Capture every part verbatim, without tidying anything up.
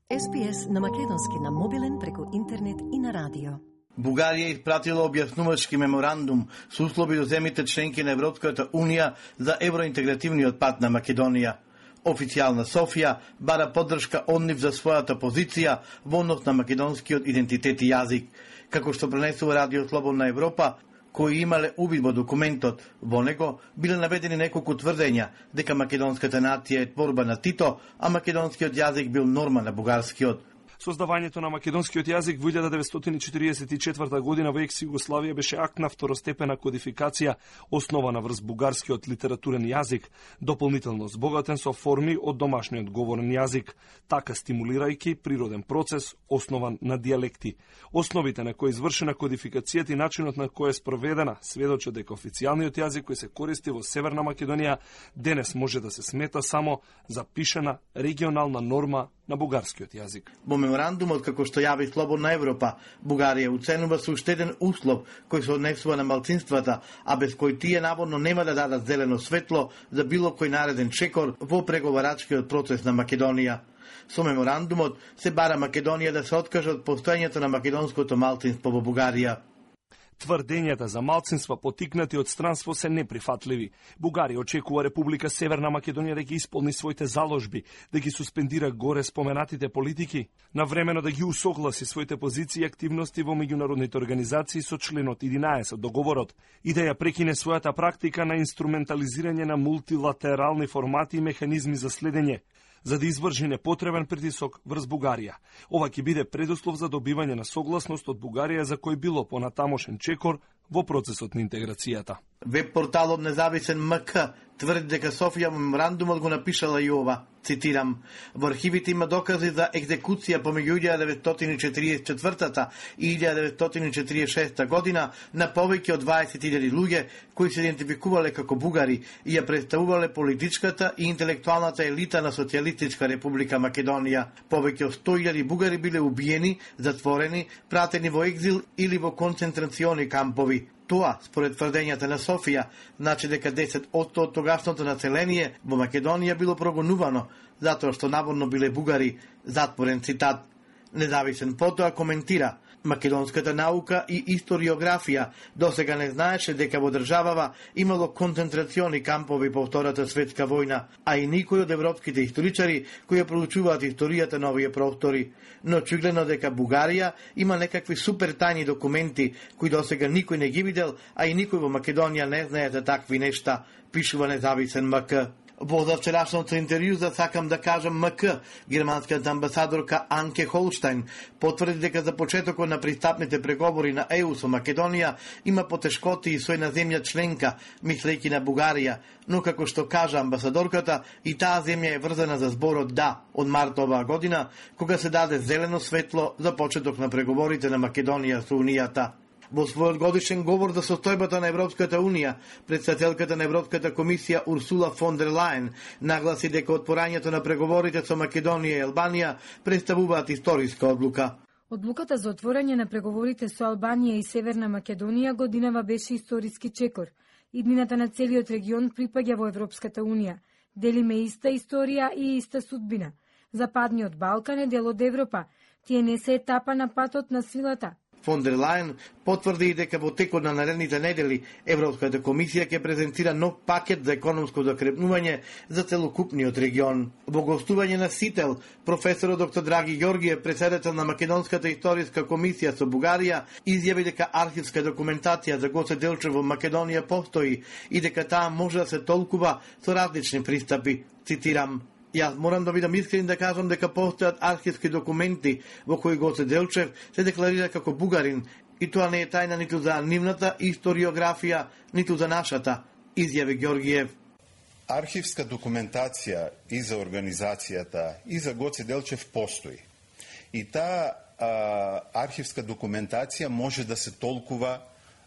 Ес Би Ес на македонски на мобилен преку интернет и на радио. Бугарија испратила објаснувачки меморандум со услови до земјите членки на Европската Унија за евроинтегративниот пат на Македонија. Официјална Софија бара поддршка од нив за својата позиција во однос на македонскиот идентитет и јазик. Како што пренесува Радио Слободна Европа, кои имале увид во документот, во него биле наведени неколку тврдења дека македонската нација е творба на Тито, а македонскиот јазик бил норма на бугарскиот. Создавањето на македонскиот јазик во илјада деветстотини четиридесет и четврта година во екс Југославија беше акт на второстепена кодификација основана врз бугарскиот литературен јазик, дополнително збогатен со форми од домашниот говорен јазик, така стимулирајќи природен процес основан на дијалекти. Основите на кои извршена кодификацијата и начинот на кој е спроведена сведочат дека официјалниот јазик кој се користи во Северна Македонија денес може да се смета само запишана регионална норма на бугарскиот јазик. Во меморандумот, како што јави Слободна Европа, Бугарија уценува со уште еден услов кој се однесува на малцинствата, а без кој тие наводно нема да дадат зелено светло за било кој нареден чекор во преговарачкиот процес на Македонија. Со меморандумот се бара Македонија да се откаже од постоењето на македонското малцинство во Бугарија. Тврдењата за малцинства потикнати од странство се неприфатливи. Бугарија очекува Република Северна Македонија да ги исполни своите заложби, да ги суспендира горе споменатите политики, навремено да ги усогласи своите позиции и активности во меѓународните организации со членот единаесет договорот и да ја прекине својата практика на инструментализирање на мултилатерални формати и механизми за следење, за да изврши непотребен притисок врз Бугарија. Ова ќе биде предуслов за добивање на согласност од Бугарија за кој било понатамошен чекор во процесот на интеграцијата. Веб порталот Независен МК тврди дека Софија во меморандумот го напишала и ова, цитирам: во архивите има докази за екзекуција помеѓу илјада деветстотини четиридесет и четврта и илјада деветстотини четиридесет и шеста година на повеќе од дваесет илјади луѓе кои се идентификувале како бугари и ја представувале политичката и интелектуалната елита на Социјалистичка република Македонија. Повеќе од сто илјади бугари биле убиени, затворени, пратени во екзил или во концентрациони кампови. Тоа, според тврдењата на Софија, значи дека десет одсто од тогашното население во Македонија било прогонувано, затоа што наводно биле бугари, затворен цитат. Независен потоа коментира: македонската наука и историографија досега не знаеше дека во државава имало концентрациони кампови по Втората светска војна, а и никој од европските историчари кои ја проучуваат историјата на овие простори. Но очигледно дека Бугарија има некакви супер тајни документи кои досега никој не ги видел, а и никој во Македонија не знае за такви нешта, пишува Независен МК. Во завчерашното интервју сакам да кажам МК, германската амбасадорка Анке Холштајн потврди дека за почетокот на пристапните преговори на Е У со Македонија има потешкоти и со една земја членка, мислејќи на Бугарија, но како што кажа амбасадорката, и таа земја е врзана за зборот да од март оваа година, кога се даде зелено светло за почеток на преговорите на Македонија со Унијата. Во својот годишен говор за состојбата на Европската Унија, претседателката на Европската комисија Урсула фон дер Лајен нагласи дека отпорањето на преговорите со Македонија и Албанија представуваат историска одлука. Одлуката за отворање на преговорите со Албанија и Северна Македонија годинава беше историски чекор. Иднината на целиот регион припаѓа во Европската Унија. Делиме иста историја и иста судбина. Западниот Балкан е дел од Европа. Тие не се етапа на патот на силата. Фон дер Лајен потврди и дека во текот на наредните недели Европската комисија ќе презентира нов пакет за економско закрепнување за целокупниот регион. Во гостување на Сител, професорот доктор Драги Ѓоргиев, председател на Македонската историска комисија со Бугарија, изјави дека архивска документација за Гоце Делчев во Македонија постои и дека таа може да се толкува со различни пристапи. Цитирам: Јас морам да бидам искрен да кажам дека постојат архивски документи во кои Гоце Делчев се декларира како бугарин и тоа не е тајна ниту за нивната историографија, ниту за нашата, изјави Ѓоргиев. Архивска документација и за организацијата и за Гоце Делчев постои. И таа а, архивска документација може да се толкува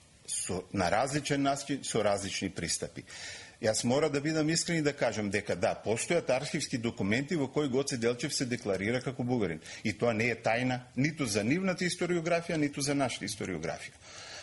со, на различен начин со различни пристапи. Јас мора да бидам искрен и да кажам дека да, постојат архивски документи во кои Гоце Делчев се декларира како бугарин. И тоа не е тајна ниту за нивната историографија, ниту за нашата историографија.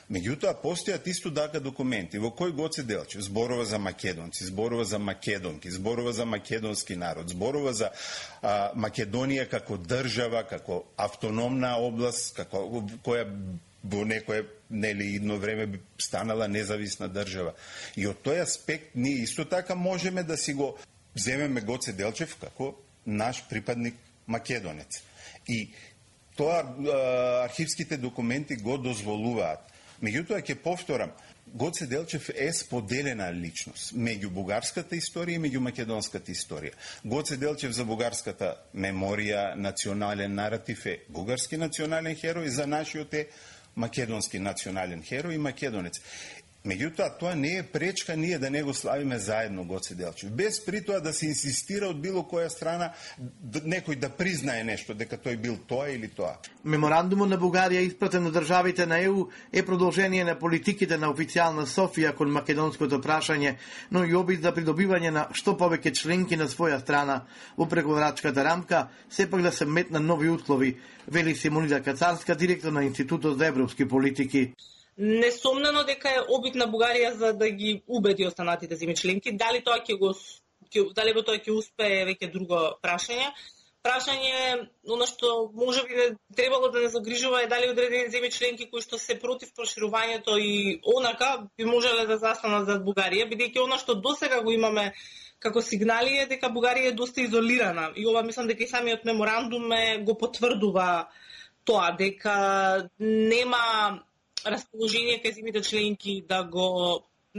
Меѓутоа, постојат исто така документи во кој Гоце Делчев зборува за македонци, зборува за македонки, зборува за македонски народ, зборува за а, Македонија како држава, како автономна област, како која во некое нели едно време би станала независна држава. И од тој аспект ние исто така можеме да си го земеме Гоце Делчев како наш припадник македонец. И тоа архивските документи го дозволуваат. Меѓутоа, ќе повторам, Гоце Делчев е споделена личност меѓу бугарската историја и меѓу македонската историја. Гоце Делчев за бугарската меморија, национален наратив е бугарски национален херој, за нашиот е македонски национален херој и македонец. Меѓутоа, тоа не е пречка ние да не го славиме заедно Гоце Делчев. Без при тоа да се инсистира од било која страна некој да признае нешто, дека тој бил тоа или тоа. Меморандумот на Бугарија испратен на државите на Е У е продолжение на политиките на официјална Софија кон македонското прашање, но и обид за придобивање на што повеќе членки на своја страна. Во преговарачката рамка сепак да се метна нови услови, вели Симонида Кацарска, директор на Институтот за европски политики. Несомнено дека е обид на Бугарија за да ги убеди останатите земји членки. Дали тоа ќе го ќе, дали во тоа ќе успее веќе друго прашање. Прашање, оно што можеби не требало да не загрижува е дали одредени земји членки кои што се против проширувањето и онака би можеле да застанат зад Бугарија, бидејќи она што досега го имаме како сигнали е дека Бугарија е доста изолирана. И ова мислам дека и самиот меморандум го потврдува тоа, дека нема расположение кај земјите членки да го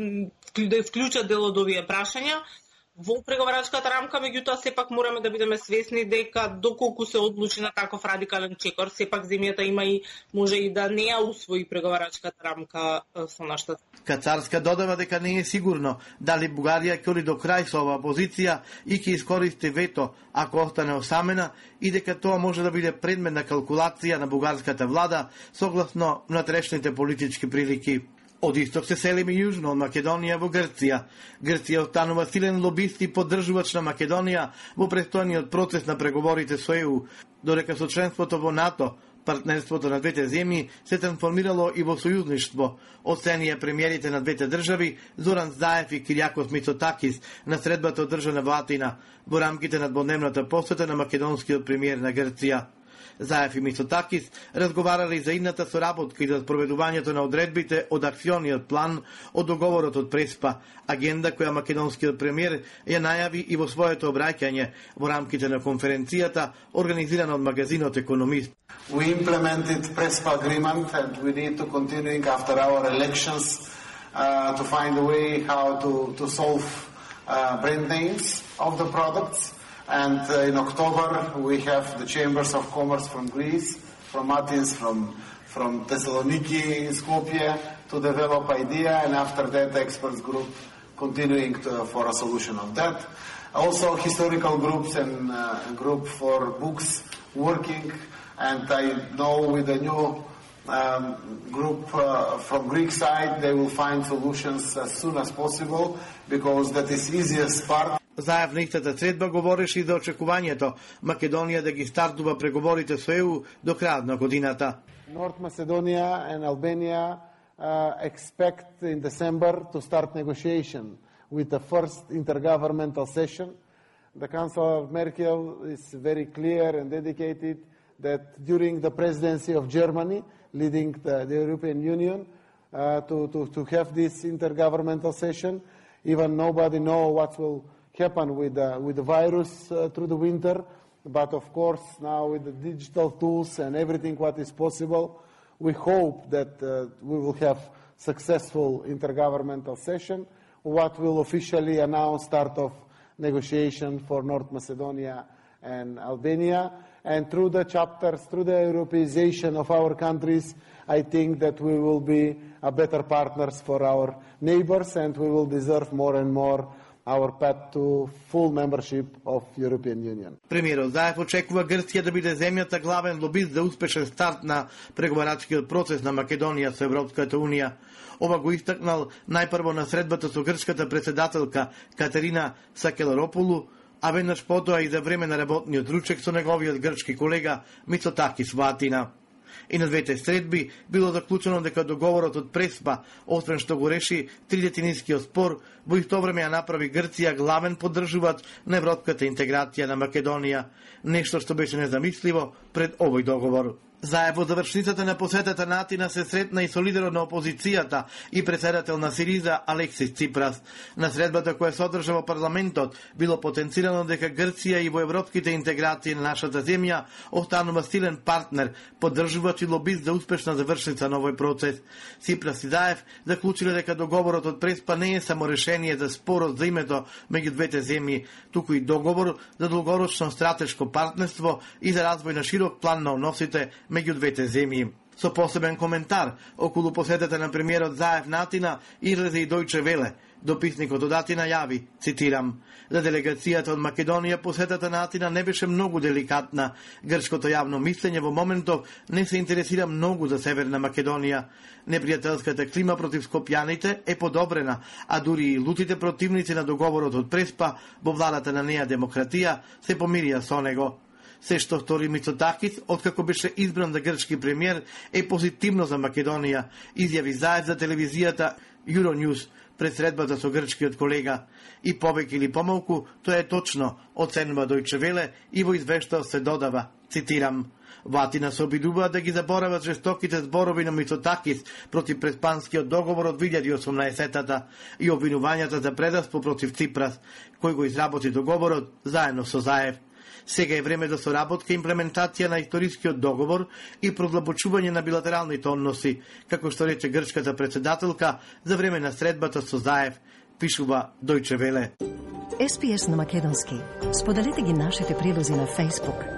да вклучат дел од овие прашања во преговарачката рамка, меѓутоа сепак мораме да бидеме свесни дека доколку се одлучи на таков радикален чекор, сепак земјата има и може и да не ја усвои преговарачката рамка со нашата. Кацарска додава дека не е сигурно дали Бугарија ќе оди до крај со оваа позиција и ќе искористи вето ако остане осамена и дека тоа може да биде предмет на калкулација на бугарската влада согласно внатрешните политички прилики. Од исток се селиме јужно од Македонија во Грција. Грција останува силен лобист и поддржувач на Македонија во престојниот процес на преговорите со Е У, додека со членството во НАТО партнерството на двете земји се трансформирало и во сојузништво, оценија премиерите на двете држави Зоран Заев и Кириакос Мицотакис на средбата одржана во Атина во рамките на дводневната посета на македонскиот премиер на Грција. Заев и Мицотакис разговарале за идната соработка и за спроведувањето на одредбите од акциониот план од договорот од Преспа, агенда која македонскиот премиер ја најави и во своето обраќање во рамките на конференцијата организирана од магазинот Економист. We implemented Prespa agreement and we need to continue after our elections uh, to find a way how to, to solve uh, brand names of the products. And uh, in October we have the chambers of commerce from Greece, from Athens, from from Thessaloniki, Skopje to develop idea, and after that the experts group continuing to, for a solution of that. Also historical groups and uh, a group for books working, and I know with the new um, group uh, from Greek side they will find solutions as soon as possible because that is easiest part. Заев на истата средба говореше и за очекувањето Македонија да ги стартува преговорите со Е У до крајот на годината. North Macedonia and Albania uh, expect in December to start negotiation with the first intergovernmental session. The Chancellor Merkel is very clear and dedicated that during the presidency of Germany, leading the, the European Union, uh, to, to, to have this intergovernmental session. Even nobody knows what will happen with the, with the virus uh, through the winter, but of course now with the digital tools and everything what is possible, we hope that uh, we will have successful intergovernmental session, what will officially announce start of negotiation for North Macedonia and Albania. And through the chapters, through the Europeization of our countries, I think that we will be a better partners for our neighbors and we will deserve more and more our path to full membership of European Union. Премиерот Заев очекува Грција да биде земјата главен лобист за успешен старт на преговарачкиот процес на Македонија со Европската Унија. Ова го истакнал најпрво на средбата со грчката председателка Катерина Сакеларопулу, а веднаш потоа и за време на работниот ручек со неговиот грчки колега Мицотакис во Атина. И на двете средби било заклучено дека договорот од Преспа, освен што го реши тридетинискиот спор, во исто време ја направи Грција главен поддржувач на европската интеграција на Македонија, нешто што беше незамисливо пред овој договор. Заедно во завршницата на посетата на Атина се сретна и со лидерот на опозицијата и председател на Сириза Алексис Ципрас. На средбата која се одржа во парламентот било потенцирано дека Грција и во европските интеграции на нашата земја останува силен партнер, поддржувач и лобист за успешна завршница на овој процес. Ципрас и Заев заклучиле дека договорот од Преспа не е само решение за спорот за името меѓу двете земји, туку и договор за долгорочно стратешко партнерство и за развој на широк план на односите меѓу двете земји. Со посебен коментар околу посетата на премиерот Заев на Атина излезе и Дојче Веле. Дописникот од Атина јави, цитирам: за делегацијата од Македонија посетата на Атина не беше многу деликатна. Грчкото јавно мислење во моментов не се интересира многу за Северна Македонија. Непријателската клима против скопјаните е подобрена, а дури и лутите противници на договорот од Преспа во владата на Неа Демократија се помирија со него. Се што стори Мицотакис, откако беше избран за грчки премиер, е позитивно за Македонија, изјави Заев за телевизијата Euronews пред средбата со грчкиот колега. И повеќе или помалку, тоа е точно, оценува Дојче Веле и во извештаот се додава, цитирам: во Атина се обидуваат да ги заборават жестоките зборови на Мицотакис против Преспанскиот договор од две илјади и осумнаесетта и обвинувањата за предаство против Ципрас, кој го изработи договорот заедно со Заев. Сега е време за соработка и имплементација на историскиот договор и продлабочување на билатералните односи, како што рече грчката председателка за време на средбата со Заев, пишува Дојче Веле. Ес Пи Ес на македонски. Споделете ги нашите прилози на Facebook,